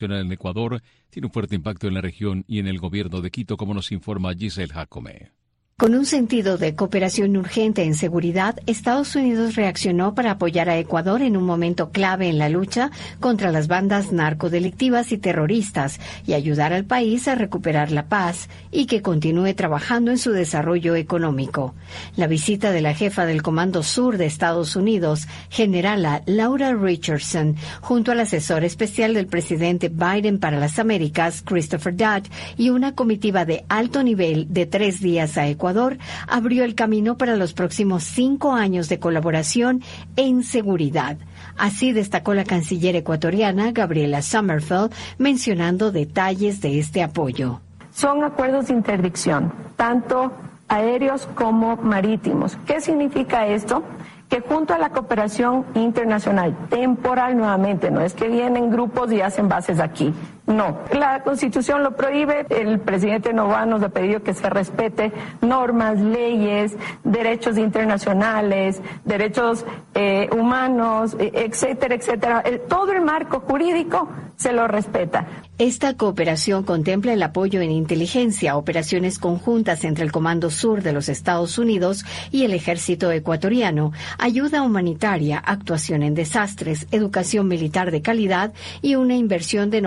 en Ecuador tiene un fuerte impacto en la región y en el gobierno de Quito, como nos informa Giselle Jacome. Con un sentido de cooperación urgente en seguridad, Estados Unidos reaccionó para apoyar a Ecuador en un momento clave en la lucha contra las bandas narcodelictivas y terroristas y ayudar al país a recuperar la paz y que continúe trabajando en su desarrollo económico. La visita de la jefa del Comando Sur de Estados Unidos, generala Laura Richardson, junto al asesor especial del presidente Biden para las Américas, Christopher Dodd, y una comitiva de alto nivel de 3 días a Ecuador, abrió el camino para los próximos 5 años de colaboración en seguridad. Así destacó la canciller ecuatoriana Gabriela Sommerfeld, mencionando detalles de este apoyo. Son acuerdos de interdicción, tanto aéreos como marítimos. ¿Qué significa esto? Que junto a la cooperación internacional temporal nuevamente, no es que vienen grupos y hacen bases aquí, no. La Constitución lo prohíbe, el presidente Noboa nos ha pedido que se respete normas, leyes, derechos internacionales, derechos humanos, etcétera, etcétera. Todo el marco jurídico se lo respeta. Esta cooperación contempla el apoyo en inteligencia, operaciones conjuntas entre el Comando Sur de los Estados Unidos y el Ejército ecuatoriano, ayuda humanitaria, actuación en desastres, educación militar de calidad y una inversión de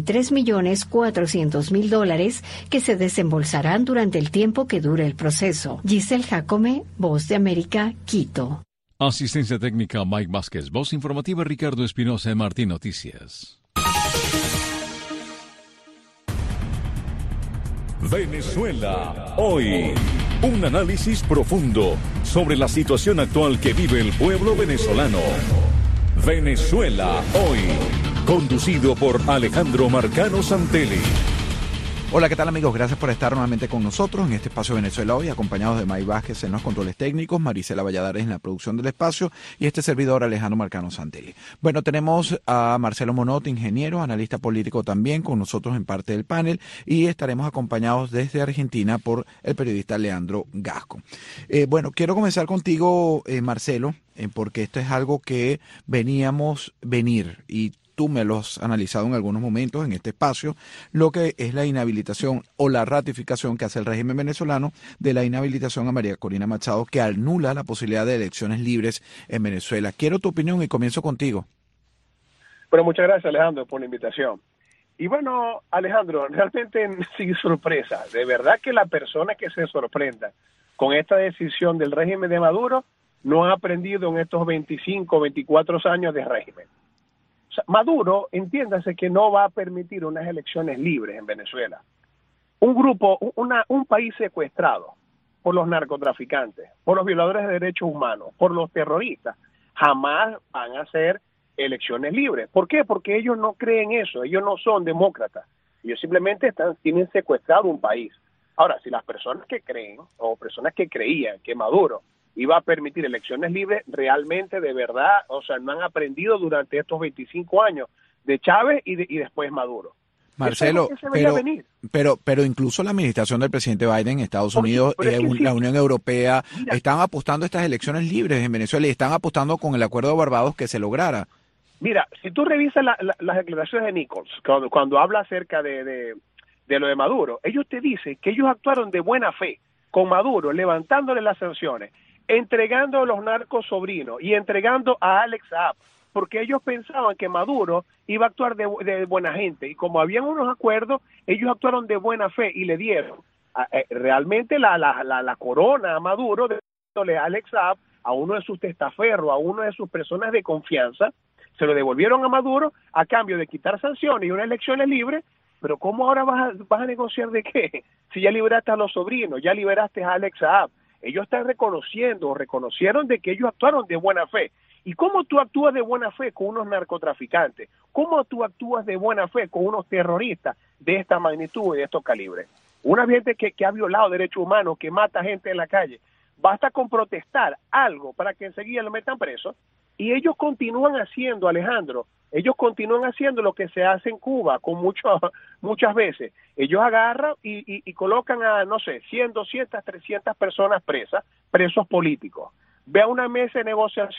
$93.400.000 que se desembolsarán durante el tiempo que dure el proceso. Giselle Jacome, Voz de América, Quito. Asistencia técnica Mike Vázquez, voz informativa Ricardo Espinosa de Martín Noticias. Venezuela hoy. Un análisis profundo sobre la situación actual que vive el pueblo venezolano. Venezuela hoy. Conducido por Alejandro Marcano Santelli. Hola, ¿qué tal amigos? Gracias por estar nuevamente con nosotros en este espacio Venezuela hoy, acompañados de Mike Vázquez en los controles técnicos, Marisela Valladares en la producción del espacio y este servidor Alejandro Marcano Santelli. Bueno, tenemos a Marcelo Monot, ingeniero, analista político también con nosotros en parte del panel, y estaremos acompañados desde Argentina por el periodista Leandro Gasco. Bueno, quiero comenzar contigo, Marcelo, porque esto es algo que veníamos venir y tú me lo has analizado en algunos momentos en este espacio, lo que es la inhabilitación o la ratificación que hace el régimen venezolano de la inhabilitación a María Corina Machado, que anula la posibilidad de elecciones libres en Venezuela. Quiero tu opinión y comienzo contigo. Bueno, muchas gracias, Alejandro, por la invitación. Y bueno, Alejandro, realmente sin sorpresa, de verdad que la persona que se sorprenda con esta decisión del régimen de Maduro no ha aprendido en estos 25, 24 años de régimen. Maduro, entiéndase que no va a permitir unas elecciones libres en Venezuela. Un país secuestrado por los narcotraficantes, por los violadores de derechos humanos, por los terroristas, jamás van a hacer elecciones libres. ¿Por qué? Porque ellos no creen eso, ellos no son demócratas. Ellos simplemente tienen secuestrado un país. Ahora, si las personas que creen, o personas que creían que Maduro iba a permitir elecciones libres, realmente, de verdad, o sea, no han aprendido durante estos 25 años de Chávez y después Maduro. Marcelo, pero incluso la administración del presidente Biden, Estados Unidos, la Unión Europea, están apostando a estas elecciones libres en Venezuela y están apostando con el acuerdo de Barbados que se lograra. Mira, si tú revisas las declaraciones de Nichols, cuando habla acerca de lo de Maduro, ellos te dicen que ellos actuaron de buena fe con Maduro, levantándole las sanciones, entregando a los narcos sobrinos y entregando a Alex Saab, porque ellos pensaban que Maduro iba a actuar de buena gente, y como habían unos acuerdos, ellos actuaron de buena fe y le dieron realmente la corona a Maduro, dándole a Alex Saab, a uno de sus testaferros, a uno de sus personas de confianza, se lo devolvieron a Maduro a cambio de quitar sanciones y unas elecciones libres. Pero ¿cómo ahora vas a negociar de qué? Si ya liberaste a los sobrinos, ya liberaste a Alex Saab. Ellos están reconocieron de que ellos actuaron de buena fe. ¿Y cómo tú actúas de buena fe con unos narcotraficantes? ¿Cómo tú actúas de buena fe con unos terroristas de esta magnitud y de estos calibres? Una gente que ha violado derechos humanos, que mata gente en la calle. Basta con protestar algo para que enseguida lo metan preso. Y ellos continúan haciendo, Alejandro, lo que se hace en Cuba con muchas veces. Ellos agarran y colocan a, no sé, 100, 200, 300 personas presos políticos. Ve a una mesa de negociación,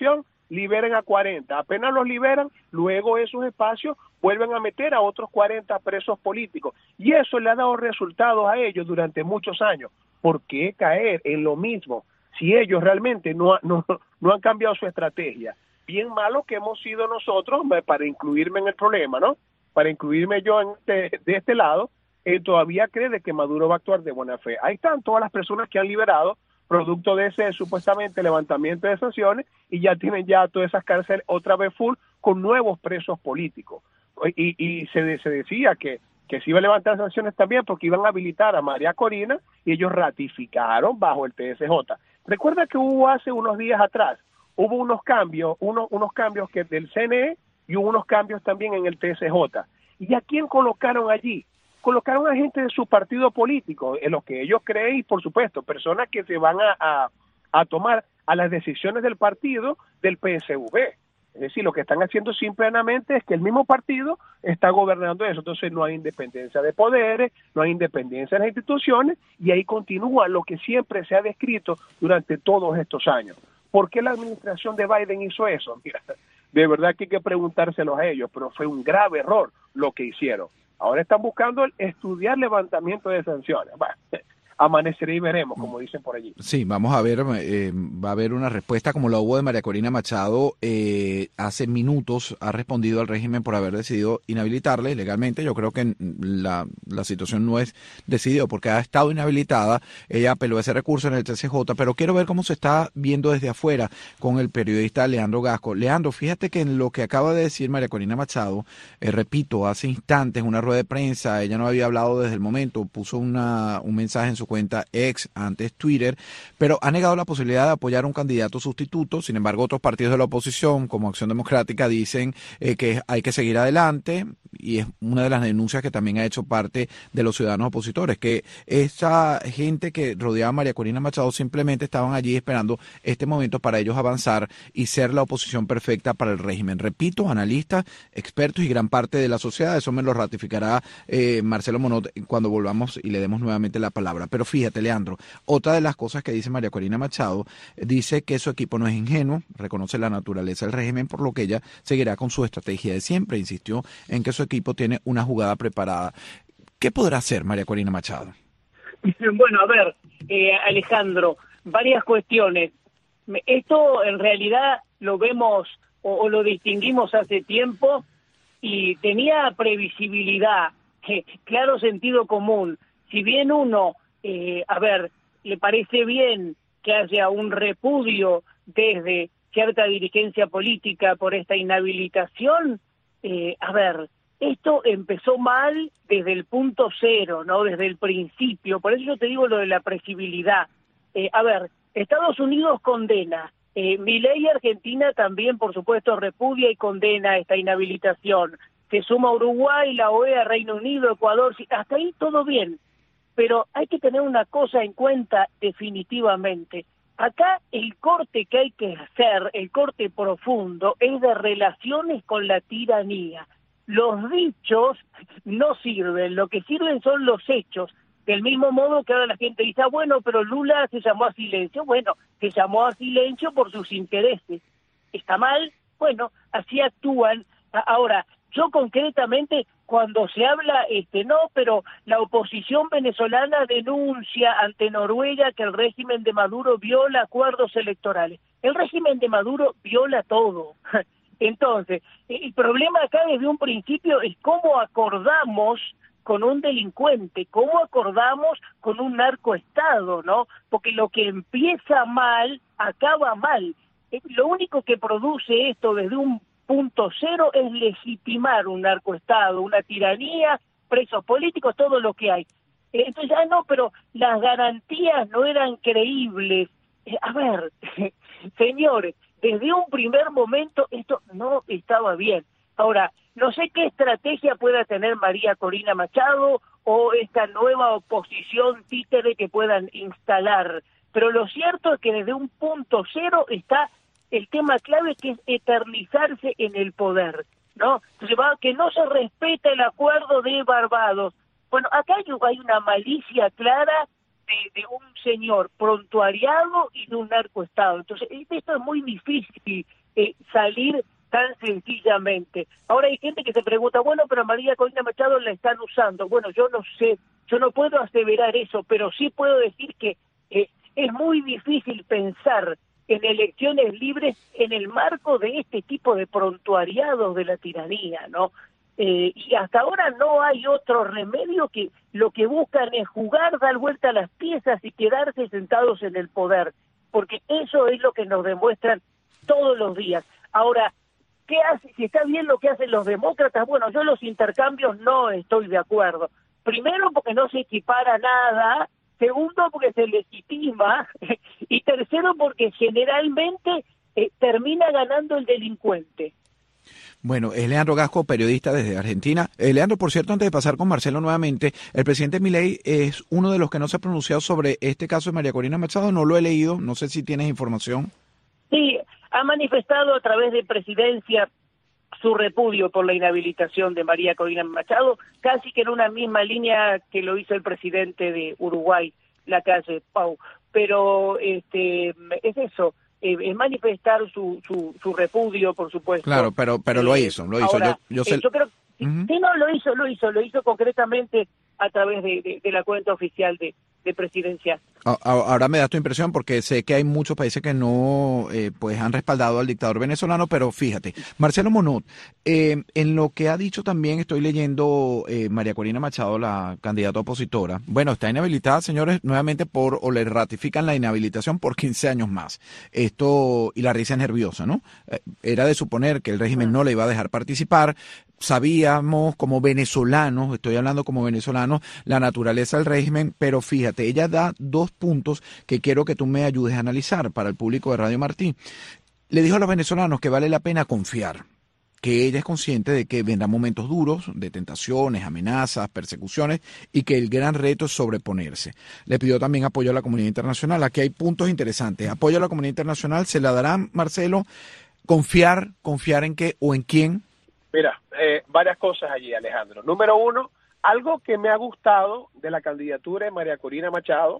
liberen a 40. Apenas los liberan, luego esos espacios vuelven a meter a otros 40 presos políticos. Y eso le ha dado resultados a ellos durante muchos años. ¿Por qué caer en lo mismo si ellos realmente no han cambiado su estrategia? Bien malo que hemos sido nosotros, para incluirme en el problema, ¿no? Para incluirme yo de este lado, todavía cree de que Maduro va a actuar de buena fe. Ahí están todas las personas que han liberado producto de ese supuestamente levantamiento de sanciones, y ya tienen ya todas esas cárceles otra vez full con nuevos presos políticos. Y se decía que se iba a levantar sanciones también porque iban a habilitar a María Corina, y ellos ratificaron bajo el TSJ. Recuerda que hubo hace unos días atrás, hubo unos cambios que del CNE, y hubo unos cambios también en el TSJ. ¿Y a quién colocaron allí? Colocaron a gente de su partido político, en lo que ellos creen, y por supuesto, personas que se van a tomar a las decisiones del partido del PSV. Es decir, lo que están haciendo simplemente es que el mismo partido está gobernando eso. Entonces no hay independencia de poderes, no hay independencia de las instituciones, y ahí continúa lo que siempre se ha descrito durante todos estos años. ¿Por qué la administración de Biden hizo eso? Mira, de verdad que hay que preguntárselos a ellos, pero fue un grave error lo que hicieron. Ahora están buscando estudiar levantamiento de sanciones. Bueno, amanecerá y veremos, como dicen por allí. Sí, vamos a ver, va a haber una respuesta como la hubo de María Corina Machado. Hace minutos ha respondido al régimen por haber decidido inhabilitarle legalmente. Yo creo que la situación no es decidida porque ha estado inhabilitada. Ella apeló ese recurso en el TSJ, pero quiero ver cómo se está viendo desde afuera con el periodista Leandro Gasco. Leandro, fíjate que en lo que acaba de decir María Corina Machado, repito, hace instantes en una rueda de prensa, ella no había hablado desde el momento, puso un mensaje en su cuenta ex, antes Twitter, pero ha negado la posibilidad de apoyar a un candidato sustituto. Sin embargo, otros partidos de la oposición, como Acción Democrática, dicen que hay que seguir adelante, y es una de las denuncias que también ha hecho parte de los ciudadanos opositores, que esa gente que rodeaba a María Corina Machado simplemente estaban allí esperando este momento para ellos avanzar y ser la oposición perfecta para el régimen. Repito, analistas, expertos y gran parte de la sociedad, eso me lo ratificará Marcelo Monod cuando volvamos y le demos nuevamente la palabra. Pero fíjate, Leandro, otra de las cosas que dice María Corina Machado, dice que su equipo no es ingenuo, reconoce la naturaleza del régimen, por lo que ella seguirá con su estrategia de siempre. Insistió en que su equipo tiene una jugada preparada. ¿Qué podrá hacer María Corina Machado? Bueno, a ver, Alejandro, varias cuestiones. Esto en realidad lo vemos o lo distinguimos hace tiempo y tenía previsibilidad, claro sentido común. Si bien uno, le parece bien que haya un repudio desde cierta dirigencia política por esta inhabilitación, esto empezó mal desde el punto cero, ¿no? Desde el principio. Por eso yo te digo lo de la previsibilidad. Estados Unidos condena. Milei, Argentina también, por supuesto, repudia y condena esta inhabilitación. Se suma Uruguay, la OEA, Reino Unido, Ecuador. Hasta ahí todo bien. Pero hay que tener una cosa en cuenta definitivamente. Acá el corte que hay que hacer, el corte profundo, es de relaciones con la tiranía. Los dichos no sirven, lo que sirven son los hechos. Del mismo modo que ahora la gente dice, bueno, pero Lula se llamó a silencio. Bueno, se llamó a silencio por sus intereses. ¿Está mal? Bueno, así actúan. Ahora, yo concretamente, cuando se habla, no, pero la oposición venezolana denuncia ante Noruega que el régimen de Maduro viola acuerdos electorales. El régimen de Maduro viola todo. Entonces, el problema acá desde un principio es cómo acordamos con un delincuente, cómo acordamos con un narcoestado, ¿no? Porque lo que empieza mal, acaba mal. Lo único que produce esto desde un punto cero es legitimar un narcoestado, una tiranía, presos políticos, todo lo que hay. Entonces, no, pero las garantías no eran creíbles. Señores, desde un primer momento esto no estaba bien. Ahora, no sé qué estrategia pueda tener María Corina Machado o esta nueva oposición títere que puedan instalar, pero lo cierto es que desde un punto cero está el tema clave, que es eternizarse en el poder, ¿no? Entonces, que no se respeta el acuerdo de Barbados. Bueno, acá hay una malicia clara de un señor prontuariado y de un narcoestado. Entonces, esto es muy difícil salir tan sencillamente. Ahora hay gente que se pregunta, bueno, pero a María Corina Machado la están usando. Bueno, yo no sé, yo no puedo aseverar eso, pero sí puedo decir que es muy difícil pensar en elecciones libres en el marco de este tipo de prontuariados de la tiranía, ¿no? Y hasta ahora no hay otro remedio que lo que buscan es jugar, dar vuelta a las piezas y quedarse sentados en el poder, porque eso es lo que nos demuestran todos los días. Ahora, ¿qué hace? Si está bien lo que hacen los demócratas, bueno, yo los intercambios no estoy de acuerdo. Primero, porque no se equipara nada. Segundo, porque se legitima. Y tercero, porque generalmente termina ganando el delincuente. Bueno, es Leandro Gasco, periodista desde Argentina. Leandro, por cierto, antes de pasar con Marcelo nuevamente, el presidente Milei es uno de los que no se ha pronunciado sobre este caso de María Corina Machado. No lo he leído, no sé si tienes información. Sí, ha manifestado a través de Presidencia su repudio por la inhabilitación de María Corina Machado, casi que en una misma línea que lo hizo el presidente de Uruguay, Lacalle Pou. Pero es eso, es manifestar su repudio, por supuesto. Claro, pero lo hizo. Ahora, yo creo que sí, no, lo hizo concretamente a través de la cuenta oficial de Presidencia. Ahora me da tu impresión porque sé que hay muchos países que no pues han respaldado al dictador venezolano, pero fíjate, Marcelo Monod, en lo que ha dicho también estoy leyendo María Corina Machado, la candidata opositora. Bueno, está inhabilitada, señores, nuevamente o le ratifican la inhabilitación por 15 años más. Esto, y la risa es nerviosa, ¿no? Era de suponer que el régimen no le iba a dejar participar. Sabíamos como venezolanos, estoy hablando como venezolanos, la naturaleza del régimen, pero fíjate, ella da 2 puntos que quiero que tú me ayudes a analizar para el público de Radio Martí. Le dijo a los venezolanos que vale la pena confiar, que ella es consciente de que vendrán momentos duros, de tentaciones, amenazas, persecuciones, y que el gran reto es sobreponerse. Le pidió también apoyo a la comunidad internacional. Aquí hay puntos interesantes. Apoyo a la comunidad internacional, ¿se la darán, Marcelo? ¿Confiar en qué o en quién? Mira, varias cosas allí, Alejandro. Número uno, algo que me ha gustado de la candidatura de María Corina Machado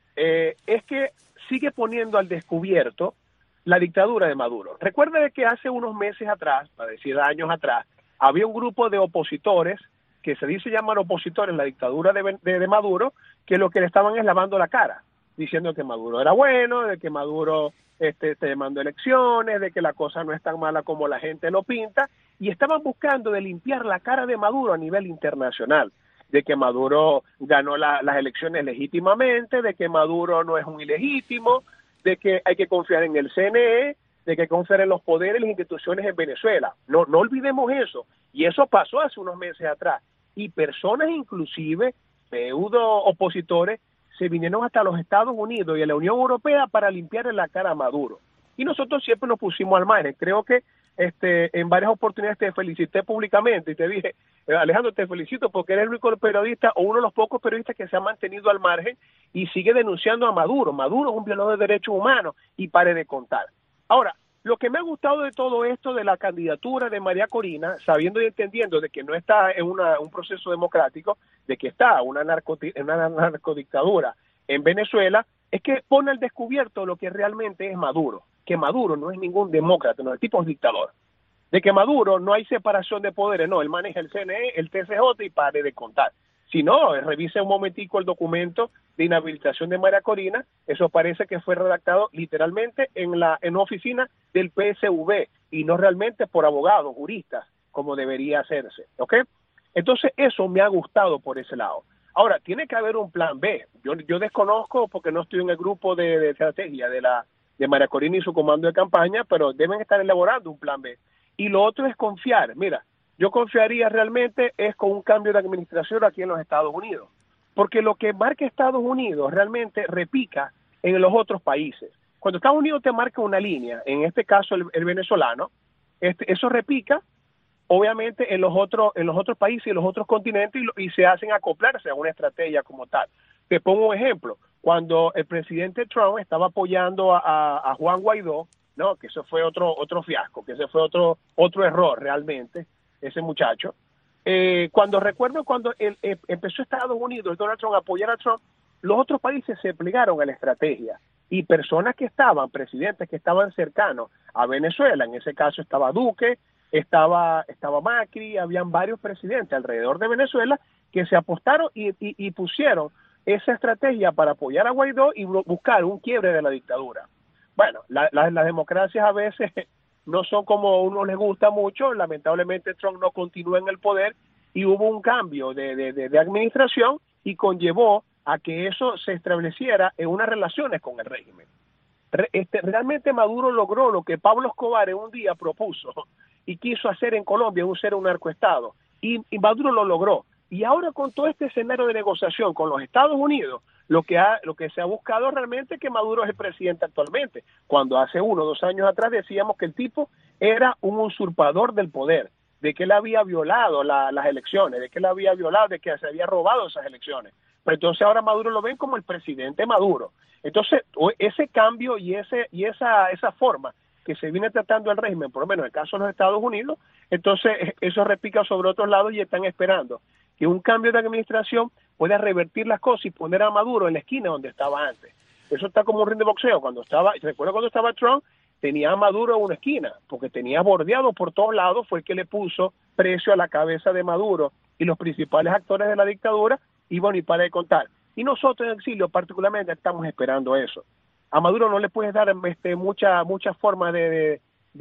es que sigue poniendo al descubierto la dictadura de Maduro. Recuerda que hace unos meses atrás, para decir años atrás, había un grupo de opositores que se dice llamar opositores en la dictadura de Maduro, que lo que le estaban es lavando la cara, diciendo que Maduro era bueno, de que Maduro te demandó elecciones, de que la cosa no es tan mala como la gente lo pinta, y estaban buscando de limpiar la cara de Maduro a nivel internacional, de que Maduro ganó las elecciones legítimamente, de que Maduro no es un ilegítimo, de que hay que confiar en el CNE, de que confiar en los poderes y las instituciones en Venezuela. No olvidemos eso, y eso pasó hace unos meses atrás, y personas inclusive, pseudo opositores, se vinieron hasta los Estados Unidos y a la Unión Europea para limpiarle la cara a Maduro. Y nosotros siempre nos pusimos al margen. Creo que en varias oportunidades te felicité públicamente y te dije, Alejandro, te felicito porque eres el único periodista o uno de los pocos periodistas que se ha mantenido al margen y sigue denunciando a Maduro. Maduro es un violador de derechos humanos y pare de contar. Ahora, lo que me ha gustado de todo esto de la candidatura de María Corina, sabiendo y entendiendo de que no está en un proceso democrático, de que está una narcodictadura en Venezuela, es que pone al descubierto lo que realmente es Maduro, que Maduro no es ningún demócrata, no, el tipo es dictador. De que Maduro no hay separación de poderes, no, él maneja el CNE, el TCJ y pare de contar. Si no, revise un momentico el documento de inhabilitación de María Corina, eso parece que fue redactado literalmente en una oficina del PSV y no realmente por abogados, juristas, como debería hacerse, ¿ok? Entonces eso me ha gustado por ese lado. Ahora, tiene que haber un plan B. Yo desconozco porque no estoy en el grupo de estrategia de María Corina y su comando de campaña, pero deben estar elaborando un plan B. Y lo otro es confiar. Mira, yo confiaría realmente es con un cambio de administración aquí en los Estados Unidos, porque lo que marca Estados Unidos realmente repica en los otros países. Cuando Estados Unidos te marca una línea, en este caso el venezolano, eso repica obviamente en los otros países y en los otros continentes y se hacen acoplarse a una estrategia como tal. Te pongo un ejemplo, cuando el presidente Trump estaba apoyando a Juan Guaidó, no, que eso fue otro fiasco, que ese fue otro error realmente, ese muchacho. Cuando empezó Estados Unidos, Donald Trump, a apoyar a Trump, los otros países se plegaron a la estrategia y personas que estaban, presidentes que estaban cercanos a Venezuela, en ese caso estaba Duque, estaba Macri, habían varios presidentes alrededor de Venezuela que se apostaron y pusieron esa estrategia para apoyar a Guaidó y buscar un quiebre de la dictadura. Bueno, las democracias a veces no son como a uno les gusta mucho, lamentablemente Trump no continúa en el poder y hubo un cambio de administración y conllevó a que eso se estableciera en unas relaciones con el régimen. Realmente Maduro logró lo que Pablo Escobar en un día propuso y quiso hacer en Colombia, ser un narcoestado, y Maduro lo logró. Y ahora con todo este escenario de negociación con los Estados Unidos, lo que se ha buscado realmente es que Maduro es el presidente actualmente, cuando hace 1 o 2 años atrás decíamos que el tipo era un usurpador del poder, de que él había violado las elecciones, de que él había violado, de que se había robado esas elecciones. Pero entonces ahora Maduro lo ven como el presidente Maduro. Entonces ese cambio y esa forma que se viene tratando el régimen, por lo menos en el caso de los Estados Unidos, entonces eso repica sobre otros lados y están esperando que un cambio de administración pueda revertir las cosas y poner a Maduro en la esquina donde estaba antes. Eso está como un ring de boxeo. Recuerdo cuando estaba Trump, tenía a Maduro en una esquina, porque tenía bordeado por todos lados, fue el que le puso precio a la cabeza de Maduro y los principales actores de la dictadura, y bueno, y para de contar. Y nosotros en exilio particularmente estamos esperando eso. A Maduro no le puedes dar mucha forma de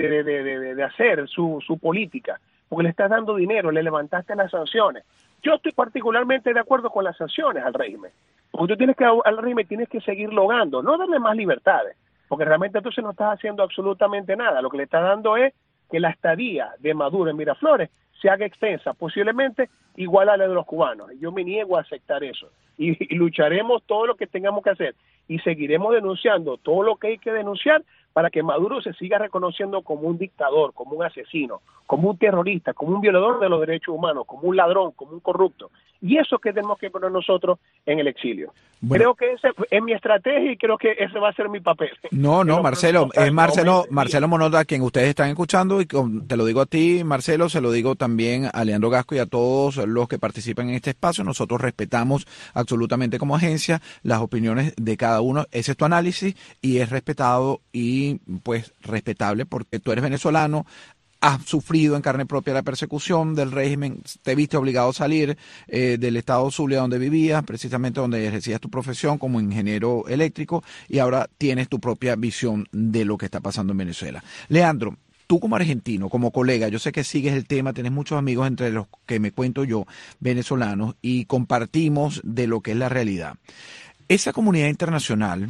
hacer su política, porque le estás dando dinero, le levantaste las sanciones. Yo estoy particularmente de acuerdo con las sanciones al régimen, porque al régimen tienes que seguir logrando, no darle más libertades, porque realmente entonces no estás haciendo absolutamente nada. Lo que le estás dando es que la estadía de Maduro en Miraflores se haga extensa, posiblemente igual a la de los cubanos. Yo me niego a aceptar eso y lucharemos todo lo que tengamos que hacer y seguiremos denunciando todo lo que hay que denunciar para que Maduro se siga reconociendo como un dictador, como un asesino, como un terrorista, como un violador de los derechos humanos, como un ladrón, como un corrupto. Y eso que tenemos que poner nosotros en el exilio. Bueno. Creo que esa es mi estrategia y creo que ese va a ser mi papel. No, Marcelo, es Marcelo Monod a quien ustedes están escuchando, y te lo digo a ti, Marcelo, se lo digo también a Leandro Gasco y a todos los que participan en este espacio. Nosotros respetamos absolutamente como agencia las opiniones de cada uno. Ese es tu análisis y es respetado y pues respetable porque tú eres venezolano, has sufrido en carne propia la persecución del régimen, te viste obligado a salir del estado Zulia donde vivías, precisamente donde ejercías tu profesión como ingeniero eléctrico, y ahora tienes tu propia visión de lo que está pasando en Venezuela. Leandro, tú como argentino, como colega, yo sé que sigues el tema, tienes muchos amigos entre los que me cuento yo, venezolanos, y compartimos de lo que es la realidad. Esa comunidad internacional,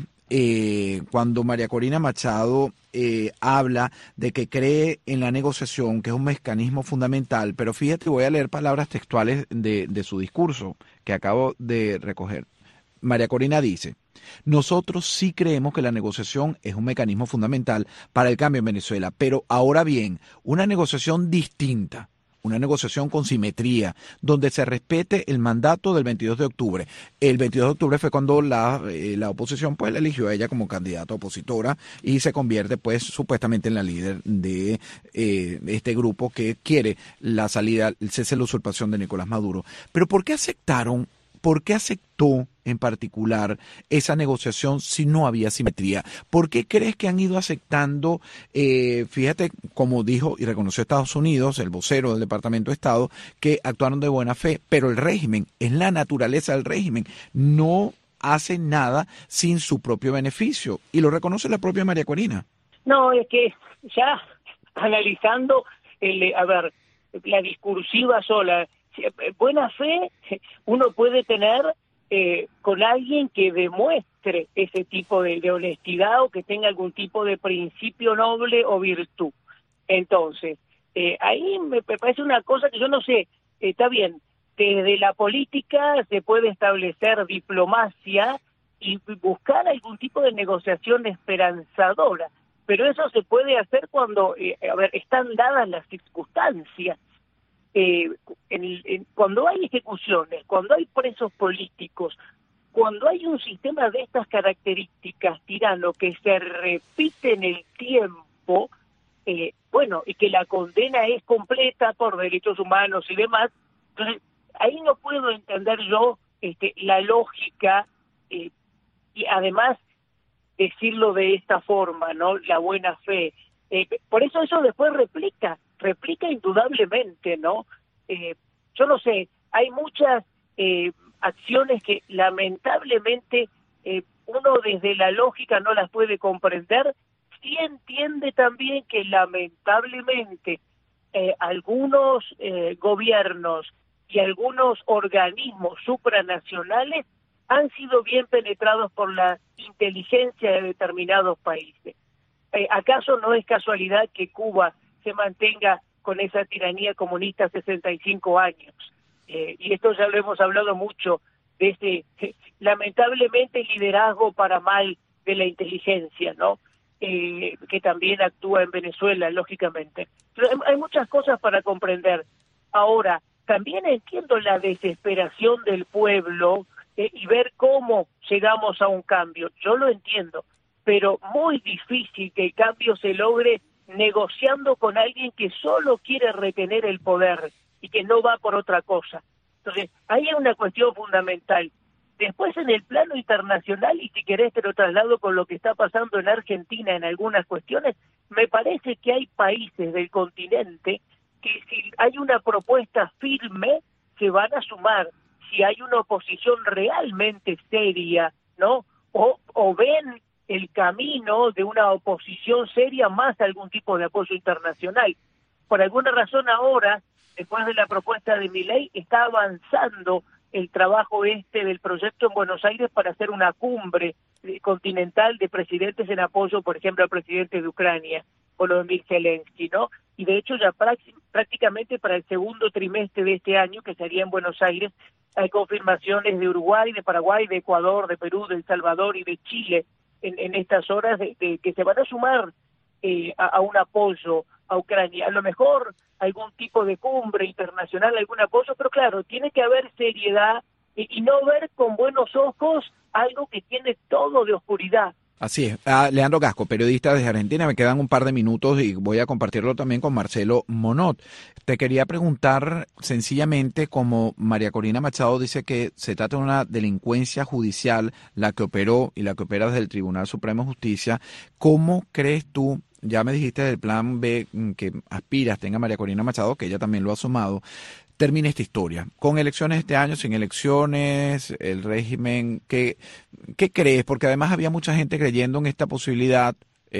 cuando María Corina Machado habla de que cree en la negociación, que es un mecanismo fundamental, pero fíjate, voy a leer palabras textuales de su discurso que acabo de recoger. María Corina dice: nosotros sí creemos que la negociación es un mecanismo fundamental para el cambio en Venezuela, pero ahora bien, una negociación distinta, una negociación con simetría, donde se respete el mandato del 22 de octubre. El 22 de octubre fue cuando la oposición pues la eligió a ella como candidata opositora y se convierte pues supuestamente en la líder de este grupo que quiere la salida, el cese de la usurpación de Nicolás Maduro. Pero ¿por qué aceptó en particular esa negociación si no había simetría? ¿Por qué crees que han ido aceptando? Fíjate, como dijo y reconoció Estados Unidos, el vocero del Departamento de Estado, que actuaron de buena fe, pero el régimen, es la naturaleza del régimen, no hace nada sin su propio beneficio, y lo reconoce la propia María Corina. No, es que ya analizando, la discursiva sola, buena fe uno puede tener con alguien que demuestre ese tipo de honestidad o que tenga algún tipo de principio noble o virtud. Entonces, ahí me parece una cosa que yo no sé, está bien, desde la política se puede establecer diplomacia y buscar algún tipo de negociación esperanzadora, pero eso se puede hacer cuando, están dadas las circunstancias. Cuando hay ejecuciones, cuando hay presos políticos, cuando hay un sistema de estas características tirano que se repite en el tiempo, y que la condena es completa por derechos humanos y demás, entonces ahí no puedo entender yo la lógica y además decirlo de esta forma, ¿no? La buena fe. Por eso después replica indudablemente, ¿no? Yo no sé, hay muchas acciones que lamentablemente uno desde la lógica no las puede comprender. Sí entiende también que lamentablemente algunos gobiernos y algunos organismos supranacionales han sido bien penetrados por la inteligencia de determinados países. ¿Acaso no es casualidad que Cuba se mantenga con esa tiranía comunista 65 años? Y esto ya lo hemos hablado mucho, de ese lamentablemente liderazgo para mal de la inteligencia, ¿no? Que también actúa en Venezuela, lógicamente. Pero hay muchas cosas para comprender. Ahora, también entiendo la desesperación del pueblo y ver cómo llegamos a un cambio. Yo lo entiendo, pero muy difícil que el cambio se logre negociando con alguien que solo quiere retener el poder y que no va por otra cosa. Entonces, ahí hay una cuestión fundamental. Después, en el plano internacional, y si querés te lo traslado con lo que está pasando en Argentina en algunas cuestiones, me parece que hay países del continente que si hay una propuesta firme, se van a sumar. Si hay una oposición realmente seria, ¿no? O ven el camino de una oposición seria más algún tipo de apoyo internacional. Por alguna razón ahora, después de la propuesta de Milei, está avanzando el trabajo del proyecto en Buenos Aires para hacer una cumbre continental de presidentes en apoyo, por ejemplo, al presidente de Ucrania, Volodymyr Zelensky, ¿no? Y de hecho ya prácticamente para el segundo trimestre de este año, que sería en Buenos Aires, hay confirmaciones de Uruguay, de Paraguay, de Ecuador, de Perú, de El Salvador y de Chile en estas horas de que se van a sumar a un apoyo a Ucrania. A lo mejor algún tipo de cumbre internacional, algún apoyo, pero claro, tiene que haber seriedad y no ver con buenos ojos algo que tiene todo de oscuridad. Así es. Leandro Gasco, periodista desde Argentina, me quedan un par de minutos y voy a compartirlo también con Marcelo Monod. Te quería preguntar sencillamente, como María Corina Machado dice que se trata de una delincuencia judicial la que operó y la que opera desde el Tribunal Supremo de Justicia, ¿cómo crees tú? Ya me dijiste del plan B que aspiras, tenga María Corina Machado, que ella también lo ha sumado. Termine esta historia. Con elecciones este año, sin elecciones, el régimen, ¿qué crees? Porque además había mucha gente creyendo en esta posibilidad,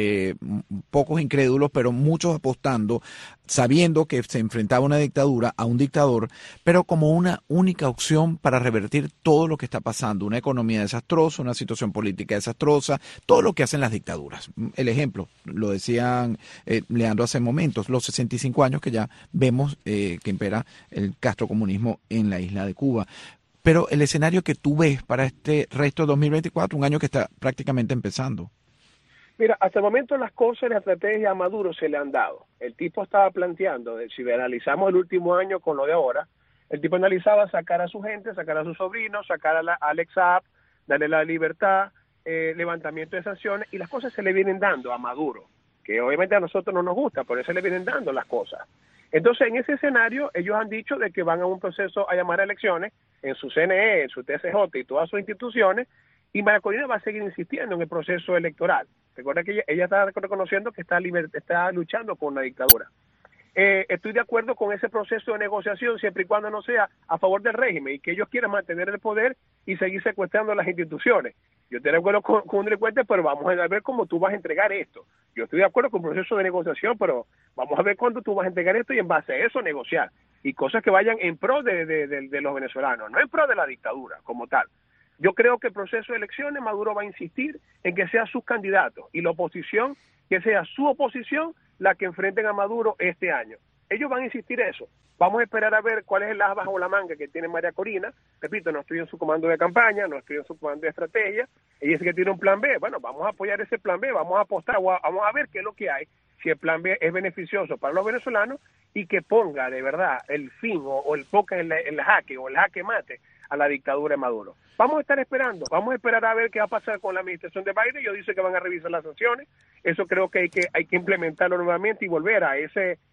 pocos incrédulos, pero muchos apostando, sabiendo que se enfrentaba a una dictadura, a un dictador, pero como una única opción para revertir todo lo que está pasando, una economía desastrosa, una situación política desastrosa, todo lo que hacen las dictaduras. El ejemplo, lo decían Leandro hace momentos, los 65 años que ya vemos que impera el castrocomunismo en la isla de Cuba. Pero el escenario que tú ves para este resto de 2024, un año que está prácticamente empezando. Mira, hasta el momento las cosas y la estrategia a Maduro se le han dado. El tipo estaba planteando, si analizamos el último año con lo de ahora, el tipo analizaba sacar a su gente, sacar a sus sobrinos, sacar a Alex Saab, darle la libertad, levantamiento de sanciones, y las cosas se le vienen dando a Maduro, que obviamente a nosotros no nos gusta, por eso se le vienen dando las cosas. Entonces, en ese escenario, ellos han dicho de que van a un proceso a llamar a elecciones en su CNE, en su TSJ y todas sus instituciones, y María Corina va a seguir insistiendo en el proceso electoral. Recuerda que ella está reconociendo que está luchando con la dictadura. Estoy de acuerdo con ese proceso de negociación siempre y cuando no sea a favor del régimen y que ellos quieran mantener el poder y seguir secuestrando las instituciones. Yo estoy de acuerdo con un delincuente, pero vamos a ver cómo tú vas a entregar esto. Yo estoy de acuerdo con el proceso de negociación, pero vamos a ver cuándo tú vas a entregar esto y en base a eso negociar. Y cosas que vayan en pro de los venezolanos, no en pro de la dictadura como tal. Yo creo que el proceso de elecciones, Maduro va a insistir en que sean sus candidatos y la oposición, que sea su oposición la que enfrenten a Maduro este año. Ellos van a insistir eso. Vamos a esperar a ver cuál es el as bajo la manga que tiene María Corina. Repito, no estoy en su comando de campaña, no estoy en su comando de estrategia. Ella dice que tiene un plan B. Bueno, vamos a apoyar ese plan B, vamos a apostar, vamos a ver qué es lo que hay, si el plan B es beneficioso para los venezolanos y que ponga de verdad el fin o el foco en el jaque o el jaque mate a la dictadura de Maduro. Vamos a estar esperando, vamos a esperar a ver qué va a pasar con la administración de Biden. Ellos dicen que van a revisar las sanciones, eso creo que hay que implementarlo nuevamente y volver a ese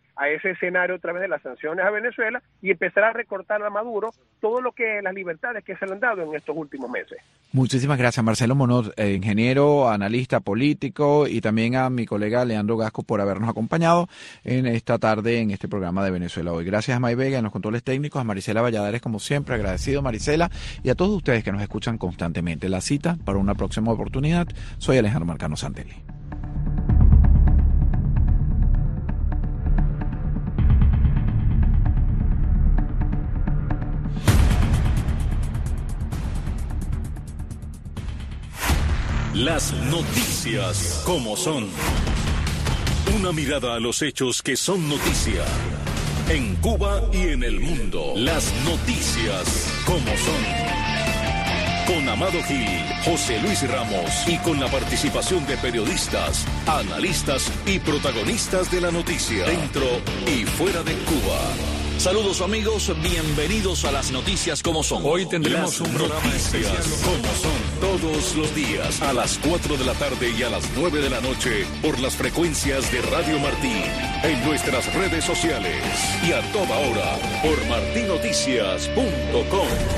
a ese escenario otra vez de las sanciones a Venezuela y empezar a recortar a Maduro todo lo que las libertades que se le han dado en estos últimos meses. Muchísimas gracias, Marcelo Munoz, ingeniero, analista político, y también a mi colega Leandro Gasco por habernos acompañado en esta tarde en este programa de Venezuela Hoy. Gracias a May Vega en los controles técnicos, a Marisela Valladares, como siempre, agradecido, Marisela, y a todos ustedes que nos escuchan constantemente. La cita para una próxima oportunidad. Soy Alejandro Marcano Santelli. Las noticias como son. Una mirada a los hechos que son noticia. En Cuba y en el mundo. Las noticias como son. Con Amado Gil, José Luis Ramos y con la participación de periodistas, analistas y protagonistas de la noticia. Dentro y fuera de Cuba. Saludos amigos, bienvenidos a las noticias como son. Hoy tendremos un programa especial como son todos los días a las 4 de la tarde y a las 9 de la noche por las frecuencias de Radio Martí, en nuestras redes sociales y a toda hora por martinoticias.com.